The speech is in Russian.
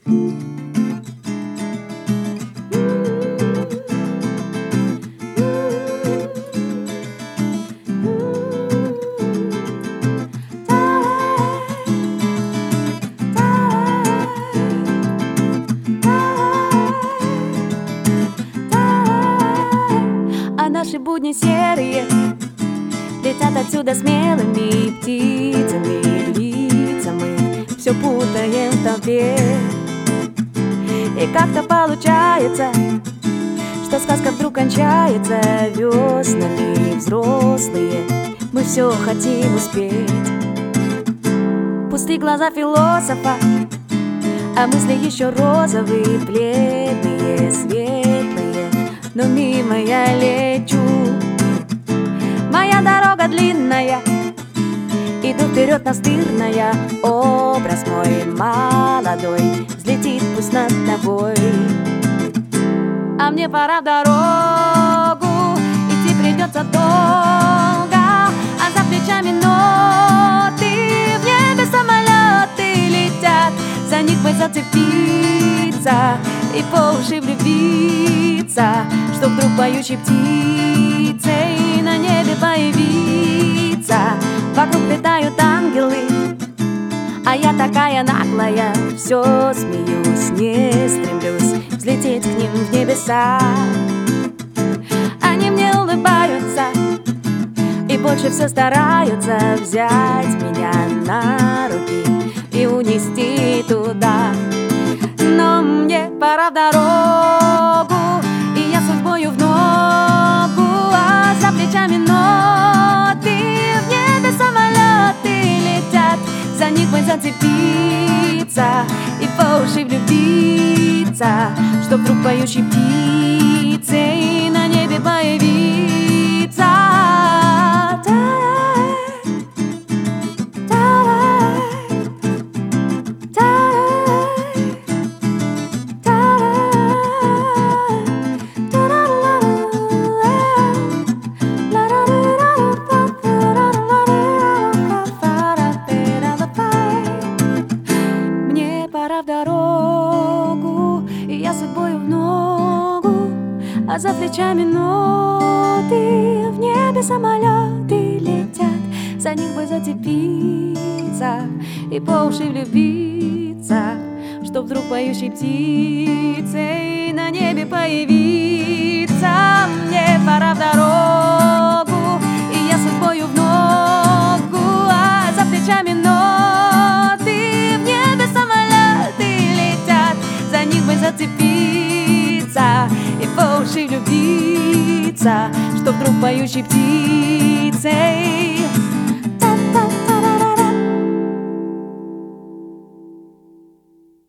Наши будни серые летят отсюда смелыми птицами, лица мы все путаем в толпе. И как-то получается, что сказка вдруг кончается веснами. Взрослые, мы все хотим успеть. Пустые глаза философа, а мысли еще розовые, бледные, светлые. Но мимо я лечу. Моя дорога длинная, иду вперед настырная. Образ мой молодой взлетит пусть над тобой. А мне пора в дорогу, идти придется долго. А за плечами ноты, в небе самолеты летят. За них бы зацепиться и по уши влюбиться, чтоб вдруг поющей птицей на небе появиться. Вокруг летают ангелы, а я такая наглая, все смеюсь, не стремлюсь взлететь к ним в небеса. Они мне улыбаются и больше все стараются взять меня на руки и унести туда. Но мне пора в дорогу, и я судьбою в ногу. А за плечами ноты, в небе самолеты летят. За них бы зацепиться и по уши влюбиться, чтоб вдруг поющей птицей на небе появиться. В дорогу, и я судьбою в ногу. А за плечами ноты, в небе самолеты летят. За них бы зацепиться и по уши влюбиться, чтоб вдруг поющей птицей на небе появиться. Мне пора в дорогу, и я судьбою в ногу. А за плечами ноты, в небе самолеты летят. За них бы зацепиться и по уши влюбиться, чтоб вдруг поющей птицей